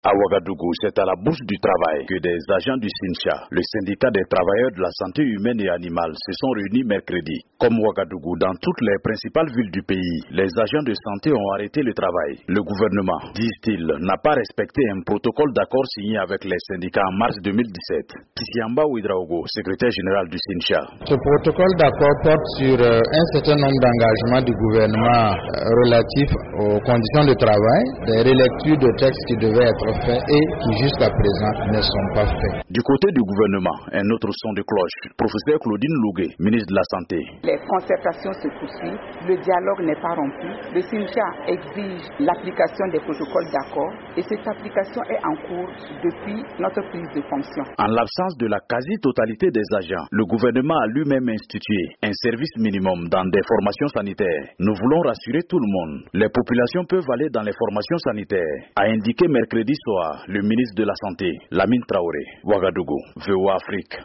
À Ouagadougou, c'est à la bourse du travail que des agents du SYNCHA, le syndicat des travailleurs de la santé humaine et animale, se sont réunis mercredi. Comme Ouagadougou, dans toutes les principales villes du pays, les agents de santé ont arrêté le travail. Le gouvernement, disent-ils, n'a pas respecté un protocole d'accord signé avec les syndicats en mars 2017. Kisiamba Ouidraogo, secrétaire général du SYNCHA. Ce protocole d'accord porte sur un certain nombre d'engagements du gouvernement relatifs aux conditions de travail, des relectures de textes qui devaient être faits et qui jusqu'à présent ne sont pas faits. Du côté du gouvernement, un autre son de cloche. Professeur Claudine Lougué, ministre de la Santé. Les concertations se poursuivent, le dialogue n'est pas rompu. Le SYNCHA exige l'application des protocoles d'accord et cette application est en cours depuis notre prise de fonction. En l'absence de la quasi-totalité des agents, le gouvernement a lui-même institué un service minimum dans des formations sanitaires. Nous voulons rassurer tout le monde. Les populations peuvent aller dans les formations sanitaires, a indiqué mercredi soir le ministre de la Santé, Lamine Traoré. Ouagadougou, VOA Afrique.